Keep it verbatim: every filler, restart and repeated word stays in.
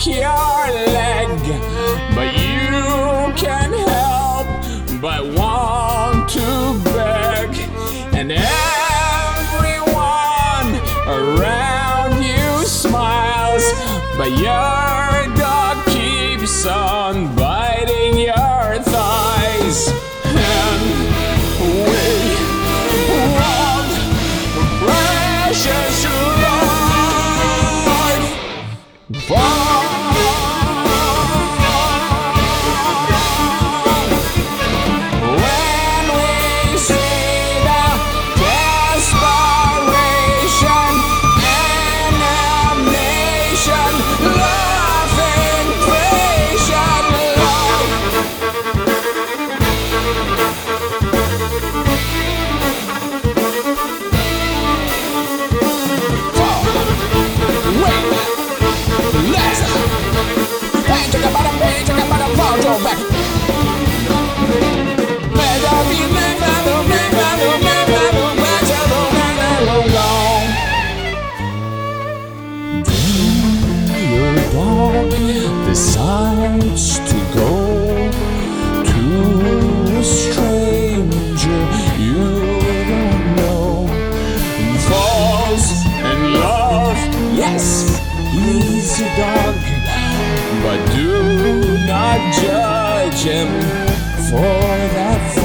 your leg, but you can't help but want to beg, and everyone around you smiles, but your dog keeps on biting your thighs. And we want precious life. When we see the desperation, animation, laughing, patient love. Wait, let's hey, check out the page, check out the phone, go back. Better be never, never, never, better, never, long. Then your dog decides to go to a stranger you don't know, falls in love. Yes, he's your dog, but do not judge him for that